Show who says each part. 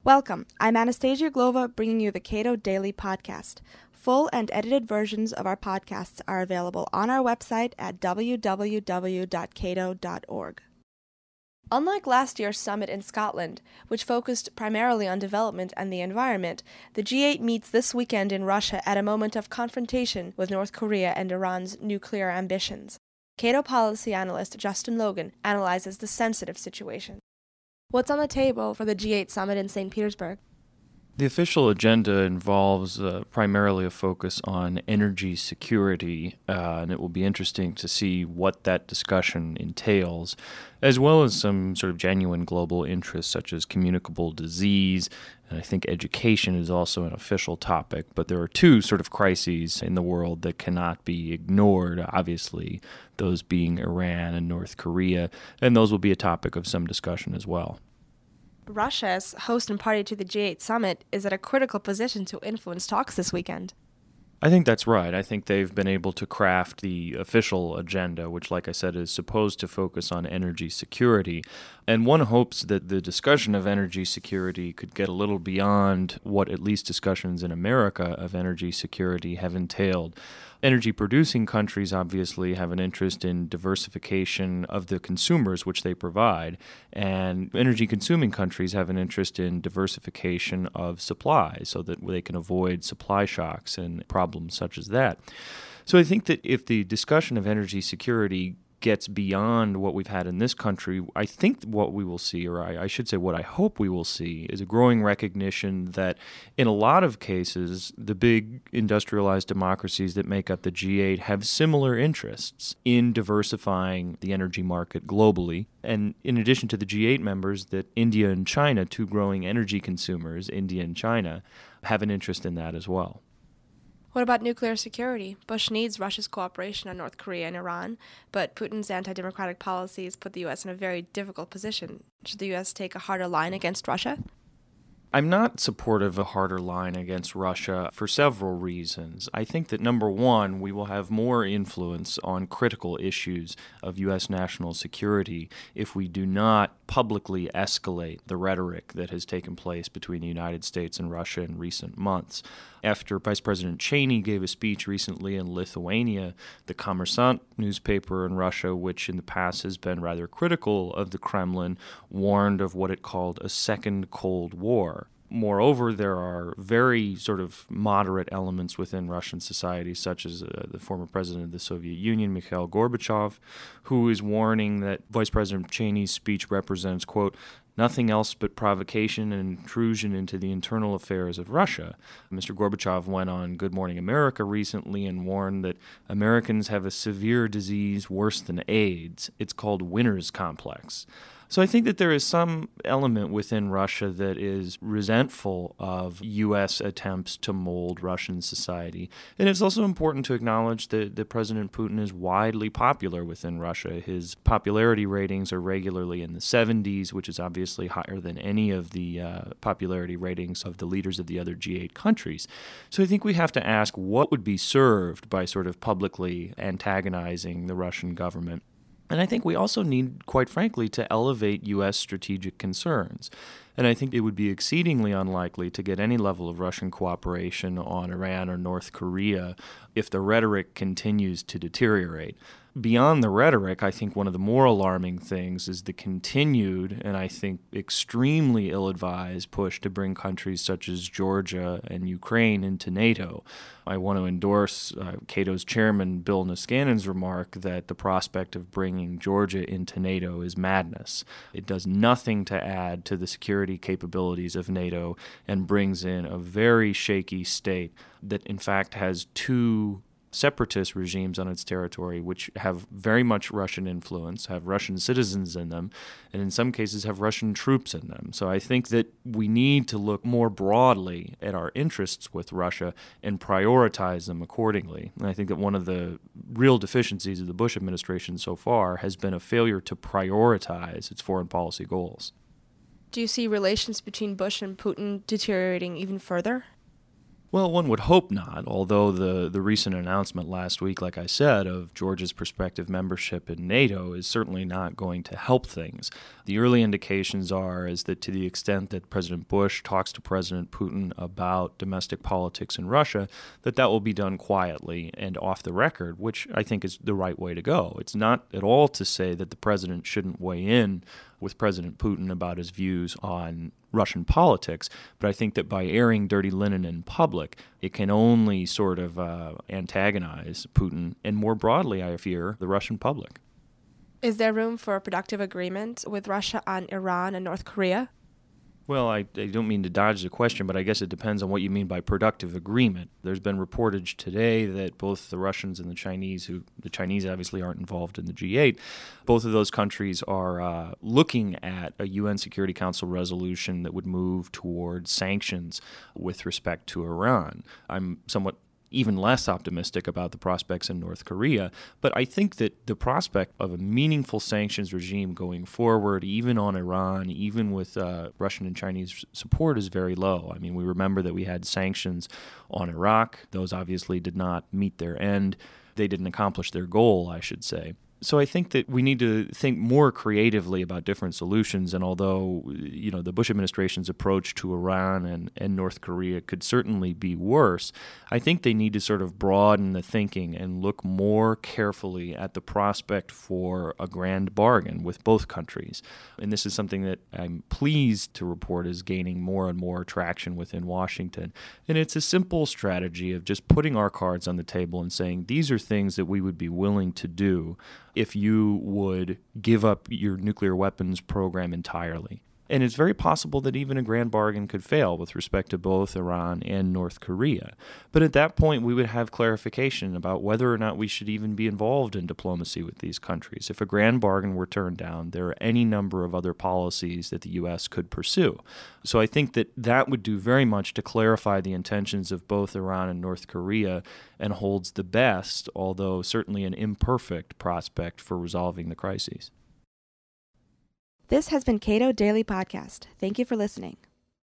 Speaker 1: Welcome. I'm Anastasia Glova, bringing you the Cato Daily Podcast. Full and edited versions of our podcasts are available on our website at www.cato.org. Unlike last year's summit in Scotland, which focused primarily on development and the environment, the G8 meets this weekend in Russia at a moment of confrontation with North Korea and Iran's nuclear ambitions. Cato policy analyst Justin Logan analyzes the sensitive situation. What's on the table for the G8 summit in St. Petersburg?
Speaker 2: The official agenda involves primarily a focus on energy security, and it will be interesting to see what that discussion entails, as well as some sort of genuine global interests such as communicable disease, and I think education is also an official topic, but there are two sort of crises in the world that cannot be ignored, obviously, those being Iran and North Korea, and those will be a topic of some discussion as well.
Speaker 1: Russia, as host and party to the G8 summit, is at a critical position to influence talks this weekend.
Speaker 2: I think that's right. I think they've been able to craft the official agenda, which, like I said, is supposed to focus on energy security. And one hopes that the discussion of energy security could get a little beyond what at least discussions in America of energy security have entailed. Energy-producing countries obviously have an interest in diversification of the consumers which they provide, and energy-consuming countries have an interest in diversification of supply so that they can avoid supply shocks and problems such as that. So I think that if the discussion of energy security gets beyond what we've had in this country, I think what we will see, or I should say what I hope we will see, is a growing recognition that in a lot of cases, the big industrialized democracies that make up the G8 have similar interests in diversifying the energy market globally. And in addition to the G8 members, that India and China, two growing energy consumers, India and China, have an interest in that as well.
Speaker 1: What about nuclear security? Bush needs Russia's cooperation on North Korea and Iran, but Putin's anti-democratic policies put the U.S. in a very difficult position. Should the U.S. take a harder line against Russia?
Speaker 2: I'm not supportive of a harder line against Russia for several reasons. I think that, number one, we will have more influence on critical issues of U.S. national security if we do not publicly escalate the rhetoric that has taken place between the United States and Russia in recent months. After Vice President Cheney gave a speech recently in Lithuania, the Kommersant newspaper in Russia, which in the past has been rather critical of the Kremlin, warned of what it called a second Cold War. Moreover, there are very sort of moderate elements within Russian society, such as the former president of the Soviet Union, Mikhail Gorbachev, who is warning that Vice President Cheney's speech represents, quote, nothing else but provocation and intrusion into the internal affairs of Russia. Mr. Gorbachev went on Good Morning America recently and warned that Americans have a severe disease worse than AIDS. It's called winner's complex. So I think that there is some element within Russia that is resentful of U.S. attempts to mold Russian society. And it's also important to acknowledge that President Putin is widely popular within Russia. His popularity ratings are regularly in the 70s, which is obviously higher than any of the popularity ratings of the leaders of the other G8 countries. So I think we have to ask what would be served by sort of publicly antagonizing the Russian government. And I think we also need, quite frankly, to elevate U.S. strategic concerns. And I think it would be exceedingly unlikely to get any level of Russian cooperation on Iran or North Korea if the rhetoric continues to deteriorate. Beyond the rhetoric, I think one of the more alarming things is the continued, and I think extremely ill-advised push to bring countries such as Georgia and Ukraine into NATO. I want to endorse Cato's chairman, Bill Niskanin's remark that the prospect of bringing Georgia into NATO is madness. It does nothing to add to the security capabilities of NATO and brings in a very shaky state that, in fact, has two separatist regimes on its territory which have very much Russian influence, have Russian citizens in them, and in some cases have Russian troops in them. So I think that we need to look more broadly at our interests with Russia and prioritize them accordingly. And I think that one of the real deficiencies of the Bush administration so far has been a failure to prioritize its foreign policy goals.
Speaker 1: Do you see relations between Bush and Putin deteriorating even further?
Speaker 2: Well, one would hope not, although the recent announcement last week, like I said, of Georgia's prospective membership in NATO is certainly not going to help things. The early indications is that to the extent that President Bush talks to President Putin about domestic politics in Russia, that will be done quietly and off the record, which I think is the right way to go. It's not at all to say that the president shouldn't weigh in with President Putin about his views on Russian politics, but I think that by airing dirty linen in public, it can only sort of antagonize Putin and more broadly, I fear, the Russian public.
Speaker 1: Is there room for a productive agreement with Russia on Iran and North Korea?
Speaker 2: Well, I don't mean to dodge the question, but I guess it depends on what you mean by productive agreement. There's been reportage today that both the Russians and the Chinese obviously aren't involved in the G8, both of those countries are looking at a UN Security Council resolution that would move towards sanctions with respect to Iran. I'm somewhat even less optimistic about the prospects in North Korea. But I think that the prospect of a meaningful sanctions regime going forward, even on Iran, even with Russian and Chinese support, is very low. I mean, we remember that we had sanctions on Iraq. Those obviously did not meet their end. They didn't accomplish their goal, I should say. So I think that we need to think more creatively about different solutions. And although, the Bush administration's approach to Iran and North Korea could certainly be worse, I think they need to sort of broaden the thinking and look more carefully at the prospect for a grand bargain with both countries. And this is something that I'm pleased to report is gaining more and more traction within Washington. And it's a simple strategy of just putting our cards on the table and saying, these are things that we would be willing to do if you would give up your nuclear weapons program entirely. And it's very possible that even a grand bargain could fail with respect to both Iran and North Korea. But at that point, we would have clarification about whether or not we should even be involved in diplomacy with these countries. If a grand bargain were turned down, there are any number of other policies that the U.S. could pursue. So I think that would do very much to clarify the intentions of both Iran and North Korea and holds the best, although certainly an imperfect, prospect for resolving the crises.
Speaker 1: This has been Cato Daily Podcast. Thank you for listening.